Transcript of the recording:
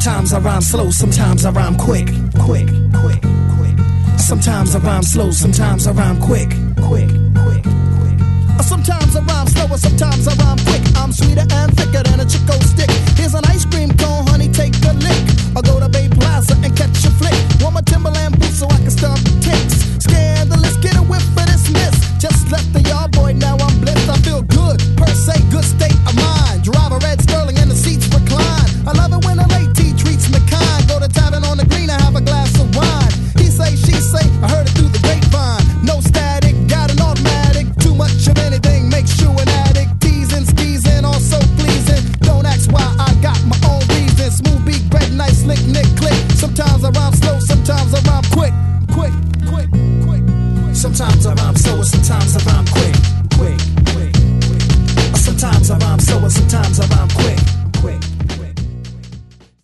Sometimes I rhyme slow, sometimes I rhyme quick. Sometimes I rhyme slow, sometimes I rhyme quick. Sometimes I rhyme slow, sometimes I rhyme quick. I'm sweeter and thicker than a Chico stick. Here's an ice cream cone, honey, take a lick. I'll go to Bay Plaza and catch a flick. Want my Timberland boots so I can stomp the ticks. Scandalous, get a whiff for this miss. Just left the yard, boy, now I'm blessed. I feel good, per se, good state of mind. Drive a red Sterling and the seats recline. I love it when a late tea treats me kind. Go to tavern on the green, I have a glass of wine. He say, she say, I heard it through the grapevine. No static, got an automatic. Too much of anything makes you an addict. Teasing, skeezing, also pleasing. Don't ask why, I got my own reasons. Smooth beat, bread, nice, slick, nick, click. Sometimes I rhyme slow, sometimes I rhyme quick. Sometimes I rhyme slow, sometimes I rhyme quick. Sometimes I rhyme slow, sometimes I rhyme